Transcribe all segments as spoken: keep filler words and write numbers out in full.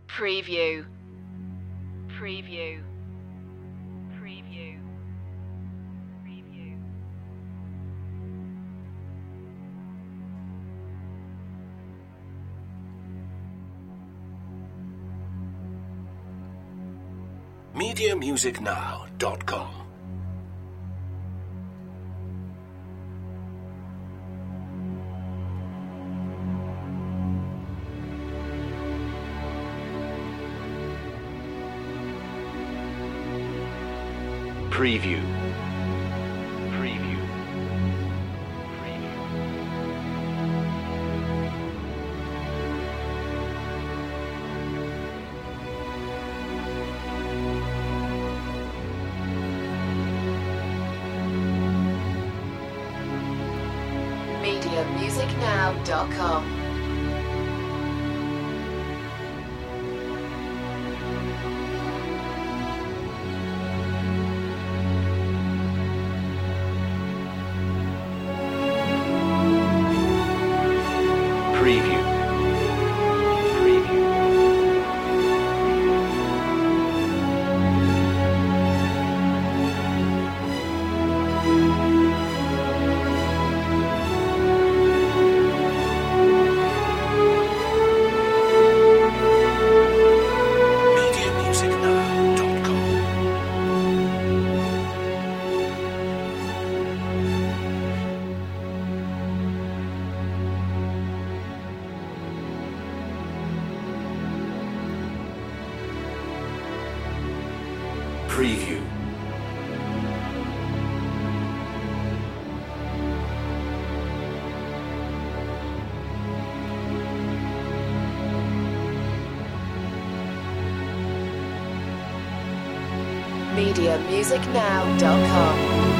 Preview. Preview. Preview. Preview. media music now dot com. Preview. Preview. Preview. media music now dot com. Preview. Preview. media music now dot com. Preview. media music now dot com.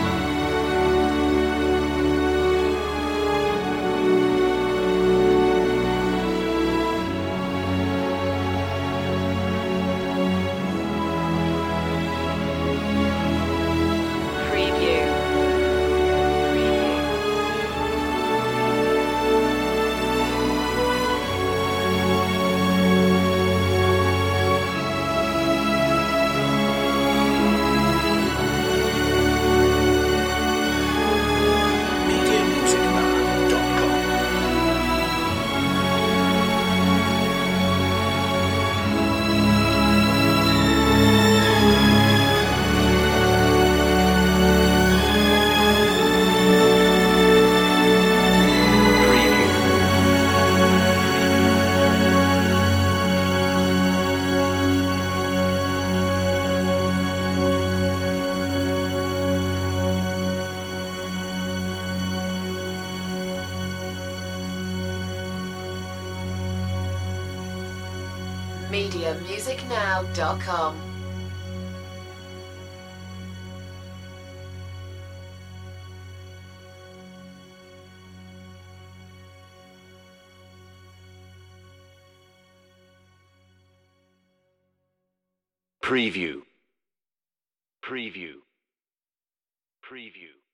Preview. Preview. media music now dot com. Preview. media music now dot com. Preview. Preview. Preview.